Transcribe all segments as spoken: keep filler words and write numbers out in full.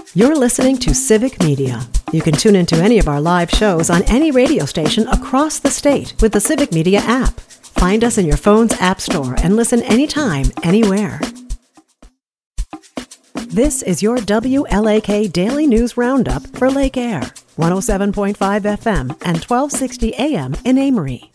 You're listening to Civic Media. You can tune into any of our live shows on any radio station across the state with the Civic Media app. Find us in your phone's app store and listen anytime, anywhere. This is your W L A K Daily News Roundup for Lake Air, one oh seven point five F M and twelve sixty A M in Amory.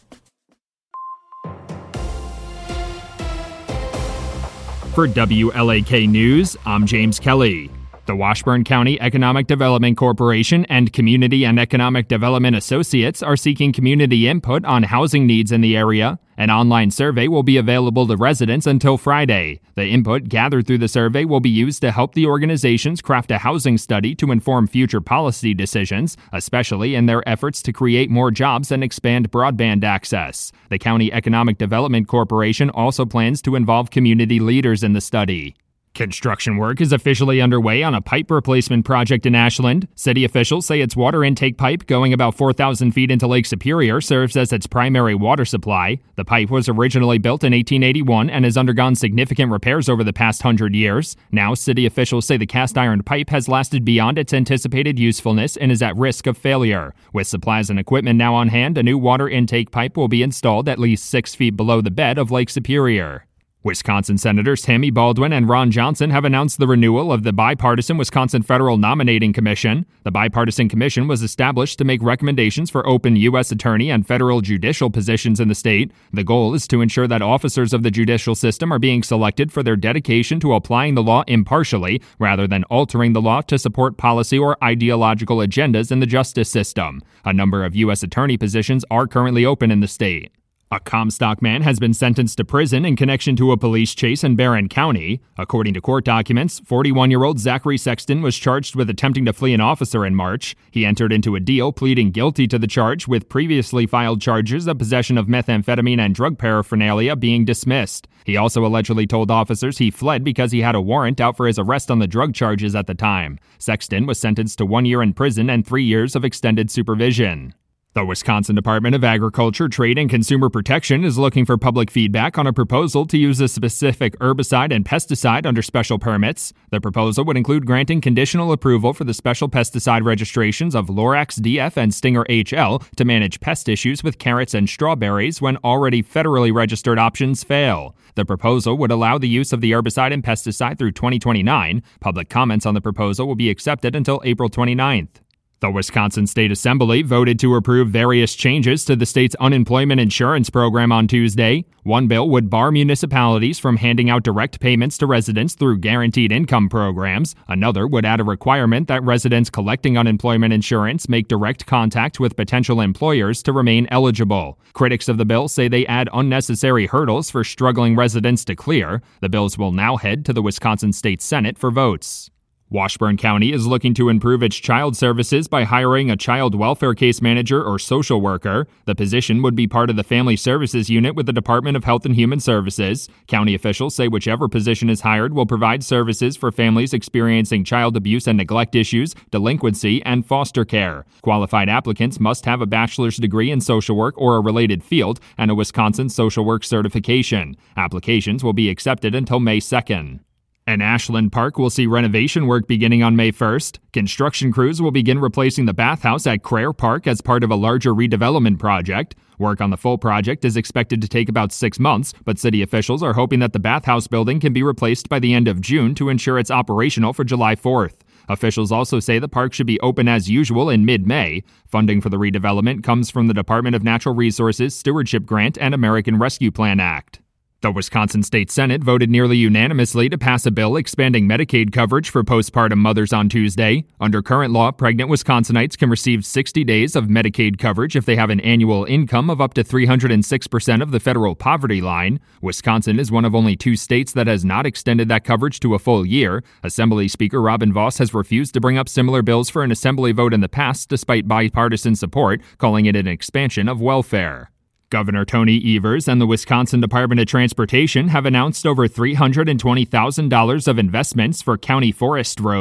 For W L A K News, I'm James Kelly. The Washburn County Economic Development Corporation and Community and Economic Development Associates are seeking community input on housing needs in the area. An online survey will be available to residents until Friday. The input gathered through the survey will be used to help the organizations craft a housing study to inform future policy decisions, especially in their efforts to create more jobs and expand broadband access. The County Economic Development Corporation also plans to involve community leaders in the study. Construction work is officially underway on a pipe replacement project in Ashland. City officials say its water intake pipe, going about four thousand feet into Lake Superior, serves as its primary water supply. The pipe was originally built in eighteen eighty-one and has undergone significant repairs over the past hundred years. Now, city officials say the cast iron pipe has lasted beyond its anticipated usefulness and is at risk of failure. With supplies and equipment now on hand, a new water intake pipe will be installed at least six feet below the bed of Lake Superior. Wisconsin Senators Tammy Baldwin and Ron Johnson have announced the renewal of the Bipartisan Wisconsin Federal Nominating Commission. The Bipartisan Commission was established to make recommendations for open U S attorney and federal judicial positions in the state. The goal is to ensure that officers of the judicial system are being selected for their dedication to applying the law impartially, rather than altering the law to support policy or ideological agendas in the justice system. A number of U S attorney positions are currently open in the state. A Comstock man has been sentenced to prison in connection to a police chase in Barron County. According to court documents, forty-one-year-old Zachary Sexton was charged with attempting to flee an officer in March. He entered into a deal pleading guilty to the charge, with previously filed charges of possession of methamphetamine and drug paraphernalia being dismissed. He also allegedly told officers he fled because he had a warrant out for his arrest on the drug charges at the time. Sexton was sentenced to one year in prison and three years of extended supervision. The Wisconsin Department of Agriculture, Trade, and Consumer Protection is looking for public feedback on a proposal to use a specific herbicide and pesticide under special permits. The proposal would include granting conditional approval for the special pesticide registrations of Lorax D F and Stinger H L to manage pest issues with carrots and strawberries when already federally registered options fail. The proposal would allow the use of the herbicide and pesticide through twenty twenty-nine. Public comments on the proposal will be accepted until April twenty-ninth. The Wisconsin State Assembly voted to approve various changes to the state's unemployment insurance program on Tuesday. One bill would bar municipalities from handing out direct payments to residents through guaranteed income programs. Another would add a requirement that residents collecting unemployment insurance make direct contact with potential employers to remain eligible. Critics of the bill say they add unnecessary hurdles for struggling residents to clear. The bills will now head to the Wisconsin State Senate for votes. Washburn County is looking to improve its child services by hiring a child welfare case manager or social worker. The position would be part of the Family Services Unit with the Department of Health and Human Services. County officials say whichever position is hired will provide services for families experiencing child abuse and neglect issues, delinquency, and foster care. Qualified applicants must have a bachelor's degree in social work or a related field and a Wisconsin social work certification. Applications will be accepted until May second. An Ashland Park will see renovation work beginning on May first. Construction crews will begin replacing the bathhouse at Craer Park as part of a larger redevelopment project. Work on the full project is expected to take about six months, but city officials are hoping that the bathhouse building can be replaced by the end of June to ensure it's operational for July fourth. Officials also say the park should be open as usual in mid-May. Funding for the redevelopment comes from the Department of Natural Resources Stewardship Grant and American Rescue Plan Act. The Wisconsin State Senate voted nearly unanimously to pass a bill expanding Medicaid coverage for postpartum mothers on Tuesday. Under current law, pregnant Wisconsinites can receive sixty days of Medicaid coverage if they have an annual income of up to three hundred six percent of the federal poverty line. Wisconsin is one of only two states that has not extended that coverage to a full year. Assembly Speaker Robin Vos has refused to bring up similar bills for an assembly vote in the past despite bipartisan support, calling it an expansion of welfare. Governor Tony Evers and the Wisconsin Department of Transportation have announced over three hundred twenty thousand dollars of investments for county forest roads.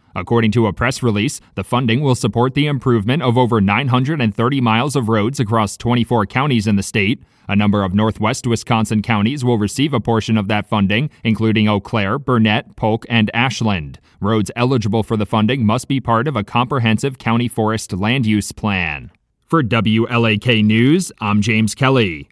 According to a press release, the funding will support the improvement of over nine hundred thirty miles of roads across twenty-four counties in the state. A number of northwest Wisconsin counties will receive a portion of that funding, including Eau Claire, Burnett, Polk, and Ashland. Roads eligible for the funding must be part of a comprehensive county forest land use plan. For W L A K News, I'm James Kelly.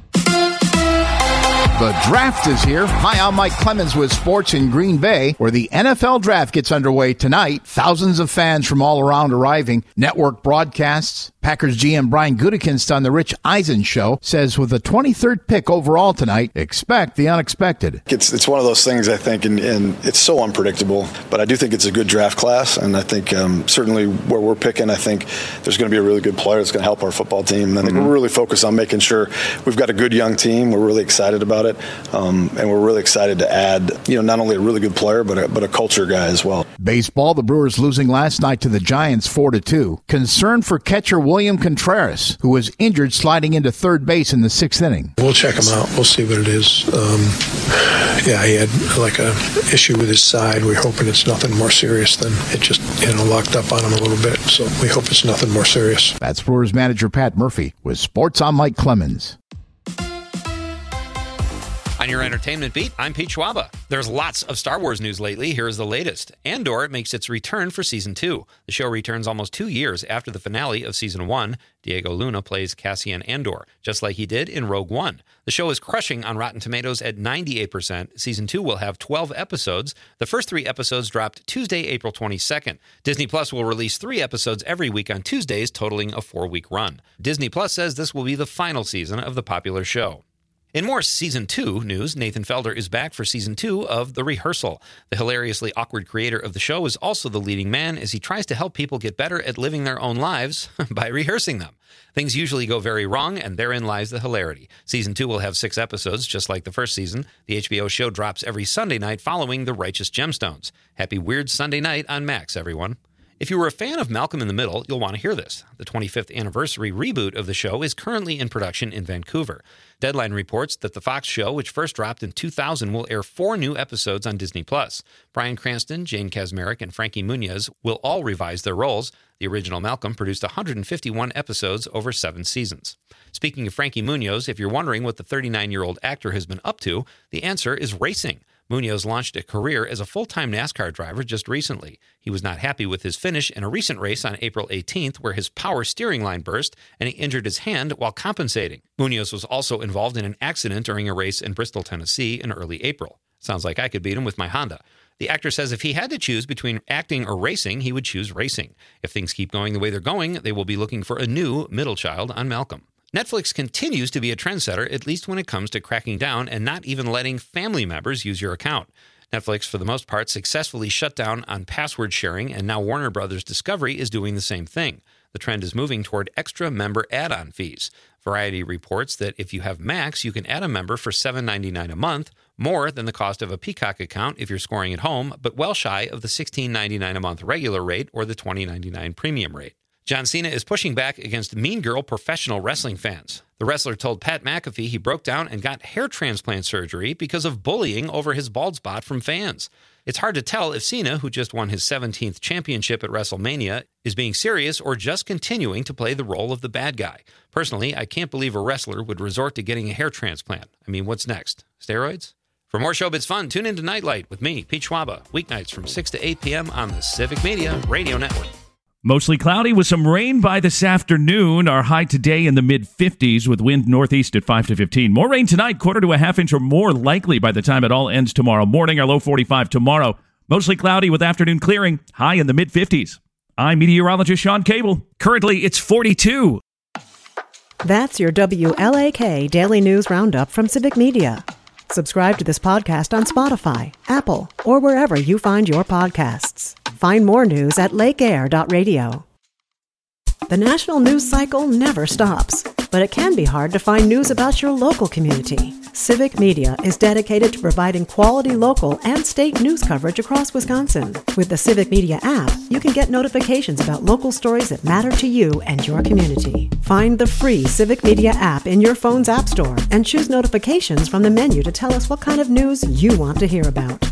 The draft is here. Hi, I'm Mike Clemens with sports in Green Bay, where the N F L draft gets underway tonight. Thousands of fans from all around arriving. Network broadcasts. Packers G M Brian Gutekunst on the Rich Eisen Show says with the twenty-third pick overall tonight, expect the unexpected. It's it's one of those things, I think, and, and it's so unpredictable, but I do think it's a good draft class, and I think um, certainly where we're picking, I think there's going to be a really good player that's going to help our football team, and I think mm-hmm. we're really focused on making sure we've got a good young team. We're really excited about it, um, and we're really excited to add, you know, not only a really good player, but a, but a culture guy as well. Baseball, the Brewers losing last night to the Giants four to two. Concern for catcher William Contreras, who was injured sliding into third base in the sixth inning. We'll check him out. We'll see what it is. Um, yeah, he had like a issue with his side. We're hoping it's nothing more serious than it just, you know, locked up on him a little bit. So we hope it's nothing more serious. That's Brewers manager Pat Murphy with Sports on Mike Clemens. On your entertainment beat, I'm Pete Schwaba. There's lots of Star Wars news lately. Here is the latest. Andor makes its return for Season two. The show returns almost two years after the finale of Season one. Diego Luna plays Cassian Andor, just like he did in Rogue One. The show is crushing on Rotten Tomatoes at ninety-eight percent. Season two will have twelve episodes. The first three episodes dropped Tuesday, April twenty-second. Disney Plus will release three episodes every week on Tuesdays, totaling a four-week run. Disney Plus says this will be the final season of the popular show. In more Season two news, Nathan Felder is back for Season two of The Rehearsal. The hilariously awkward creator of the show is also the leading man as he tries to help people get better at living their own lives by rehearsing them. Things usually go very wrong, and therein lies the hilarity. Season two will have six episodes, just like the first season. The H B O show drops every Sunday night following The Righteous Gemstones. Happy Weird Sunday night on Max, everyone. If you were a fan of Malcolm in the Middle, you'll want to hear this. The twenty-fifth anniversary reboot of the show is currently in production in Vancouver. Deadline reports that the Fox show, which first dropped in two thousand, will air four new episodes on Disney Plus. Bryan Cranston, Jane Kaczmarek, and Frankie Muniz will all revise their roles. The original Malcolm produced one hundred fifty-one episodes over seven seasons. Speaking of Frankie Muniz, if you're wondering what the thirty-nine-year-old actor has been up to, the answer is racing. Munoz launched a career as a full-time NASCAR driver just recently. He was not happy with his finish in a recent race on April eighteenth where his power steering line burst and he injured his hand while compensating. Munoz was also involved in an accident during a race in Bristol, Tennessee in early April. Sounds like I could beat him with my Honda. The actor says if he had to choose between acting or racing, he would choose racing. If things keep going the way they're going, they will be looking for a new middle child on Malcolm. Netflix continues to be a trendsetter, at least when it comes to cracking down and not even letting family members use your account. Netflix, for the most part, successfully shut down on password sharing, and now Warner Brothers Discovery is doing the same thing. The trend is moving toward extra member add-on fees. Variety reports that if you have Max, you can add a member for seven dollars and ninety-nine cents a month, more than the cost of a Peacock account if you're scoring at home, but well shy of the sixteen dollars and ninety-nine cents a month regular rate or the twenty dollars and ninety-nine cents premium rate. John Cena is pushing back against Mean Girl professional wrestling fans. The wrestler told Pat McAfee he broke down and got hair transplant surgery because of bullying over his bald spot from fans. It's hard to tell if Cena, who just won his seventeenth championship at WrestleMania, is being serious or just continuing to play the role of the bad guy. Personally, I can't believe a wrestler would resort to getting a hair transplant. I mean, what's next? Steroids? For more Showbiz fun, tune into Nightlight with me, Pete Schwaba, weeknights from six to eight p.m. on the Civic Media Radio Network. Mostly cloudy with some rain by this afternoon. Our high today in the mid-fifties with wind northeast at five to fifteen. More rain tonight, quarter to a half inch or more likely by the time it all ends tomorrow morning. Our low forty-five tomorrow. Mostly cloudy with afternoon clearing, high in the mid-fifties. I'm meteorologist Sean Cable. Currently, it's forty-two. That's your W L A K Daily News Roundup from Civic Media. Subscribe to this podcast on Spotify, Apple, or wherever you find your podcasts. Find more news at lake air dot radio. The national news cycle never stops, but it can be hard to find news about your local community. Civic Media is dedicated to providing quality local and state news coverage across Wisconsin. With the Civic Media app, you can get notifications about local stories that matter to you and your community. Find the free Civic Media app in your phone's app store and choose notifications from the menu to tell us what kind of news you want to hear about.